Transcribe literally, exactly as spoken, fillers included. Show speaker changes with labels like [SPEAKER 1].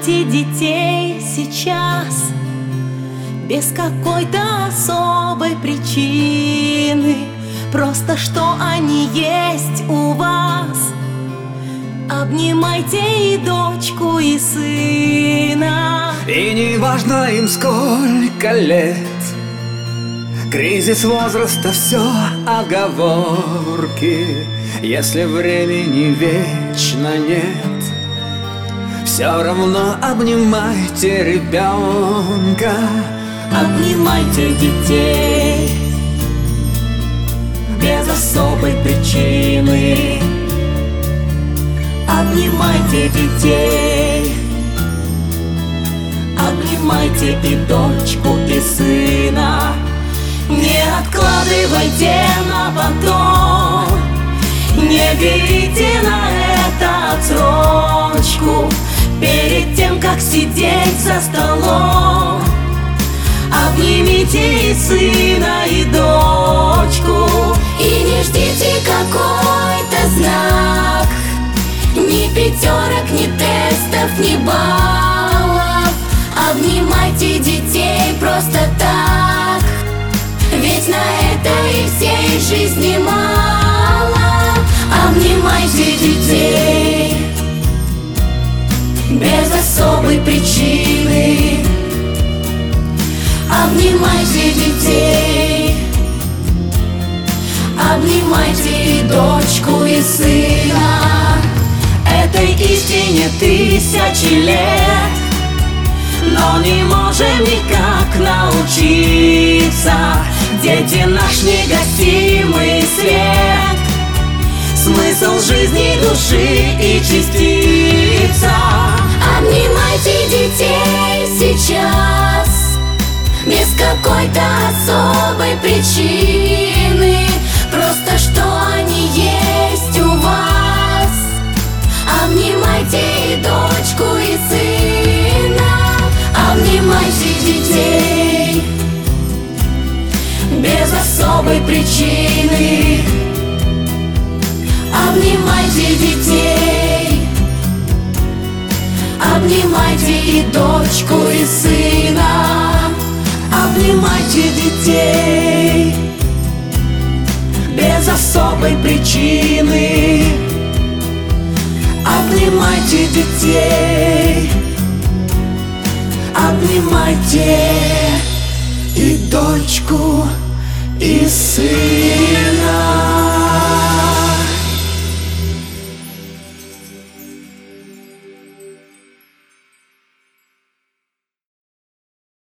[SPEAKER 1] Обнимайте детей сейчас без какой-то особой причины, просто что они есть у вас. Обнимайте и дочку, и сына.
[SPEAKER 2] И не важно им сколько лет, кризис возраста — все оговорки. Если времени вечно нет, все равно обнимайте ребенка.
[SPEAKER 1] Обнимайте детей без особой причины. Обнимайте детей, обнимайте и дочку, и сына. Не откладывайте на потом, не берите на это отсрочку. Перед тем, как сидеть за столом, обнимите и сына, и дочку.
[SPEAKER 3] И не ждите какой-то знак, ни пятерок, ни тестов, ни баллов. Обнимайте детей просто так, ведь на это и всей жизни мало. Обнимайте детей без особой причины. Обнимайте детей, обнимайте и дочку, и сына.
[SPEAKER 1] Этой истине тысячи лет, но не можем никак научиться. Дети — наш негасимый свет, смысл жизни, души и частица.
[SPEAKER 3] Обнимайте детей сейчас без какой-то особой причины, просто что они есть у вас. Обнимайте и дочку, и сына. Обнимайте детей без особой причины. Обнимайте детей, обнимайте и дочку, и сына.
[SPEAKER 1] Обнимайте детей без особой причины. Обнимайте детей, обнимайте и дочку, и сына.